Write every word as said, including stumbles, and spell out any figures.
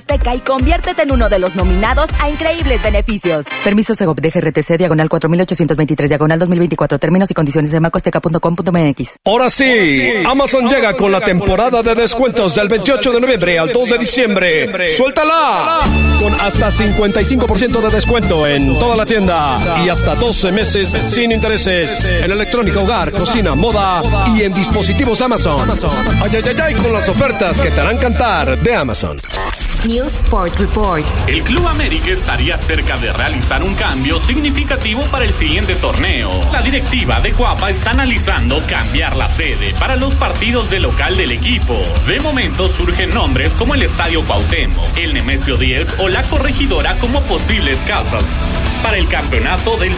Azteca y conviértete en uno de los nominados a increíbles beneficios. Permiso Segov de G R T C, diagonal cuatro mil ochocientos veintitrés, diagonal dos mil veinticuatro. Términos y condiciones en bancoazteca punto com punto m x. Ahora sí, Amazon llega con la temporada de descuentos del veintiocho de noviembre al dos de diciembre. ¡Suéltala! Con hasta cincuenta y cinco por ciento de descuento en toda la tienda y hasta doce meses sin intereses en electrónica, hogar, cocina, moda y en dispositivos Amazon. Ay, ay, ay, ay, con las ofertas que te harán cantar de Amazon. News Sport Report. El Club América estaría cerca de realizar un cambio significativo para el siguiente torneo. La directiva de Cuapa está analizando cambiar la sede para los partidos de local del equipo. De momento surgen nombres como el Estadio Cuauhtémoc, el Nemesio diez o la Corregidora como posibles casas para el campeonato del